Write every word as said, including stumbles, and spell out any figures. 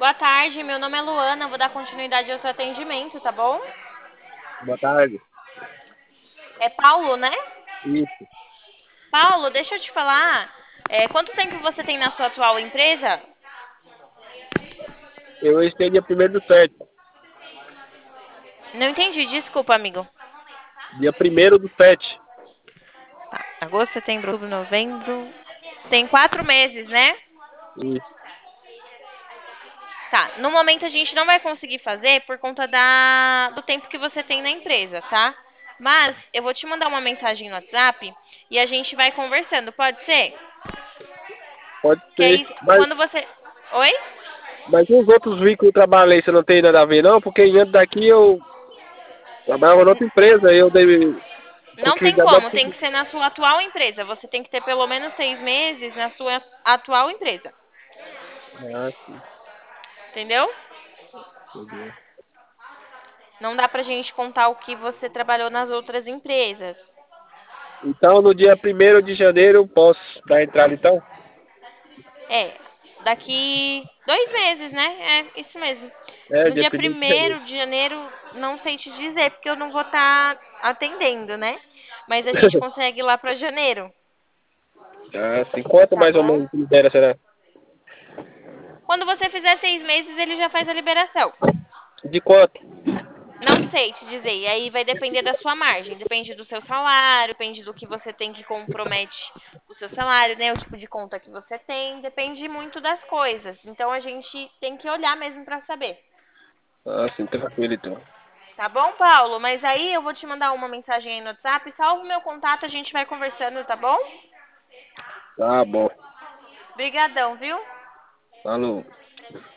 Boa tarde, meu nome é Luana, vou dar continuidade ao seu atendimento, tá bom? Boa tarde. É Paulo, né? Isso. Paulo, deixa eu te falar, é, quanto tempo você tem na sua atual empresa? Eu estei dia primeiro do sete. Não entendi, desculpa, amigo. Dia primeiro do sete. Tá, agosto, setembro, outubro, novembro. Tem quatro meses, né? Isso. Tá, no momento a gente não vai conseguir fazer por conta da, do tempo que você tem na empresa, tá? Mas eu vou te mandar uma mensagem no WhatsApp e a gente vai conversando, pode ser? Pode Que ser. aí, Mas, quando você. Oi? mas os outros veículos que eu trabalhei, você não tem nada a ver, não? Porque antes daqui eu trabalhava em outra empresa. Eu dei. Fui Não tem cuidar da. como, tem que ser na sua atual empresa. Você tem que ter pelo menos seis meses na sua atual empresa. Ah, sim. Entendeu? Entendeu. Não dá pra gente contar o que você trabalhou nas outras empresas. Então, no dia primeiro de janeiro, eu posso dar entrada, então? É, daqui dois meses, né? É, isso mesmo. É, No dia dia primeiro de janeiro. primeiro de janeiro, não sei te dizer, porque eu não vou estar atendendo, né? Mas a gente consegue ir lá pra janeiro, Ah, sim. Quanto tá mais ou bom? menos libera, será? Quando você fizer seis meses, ele já faz a liberação. De quanto? Não sei te dizer. E aí vai depender da sua margem. Depende do seu salário, depende do que você tem que compromete o seu salário, né? O tipo de conta que você tem. Depende muito das coisas. Então a gente tem que olhar mesmo para saber. Ah, sim, tranquilo, então. Tá bom, Paulo? Mas aí eu vou te mandar uma mensagem aí no WhatsApp. Salva o meu contato, a gente vai conversando, tá bom? Tá bom. Obrigadão, viu? Falou.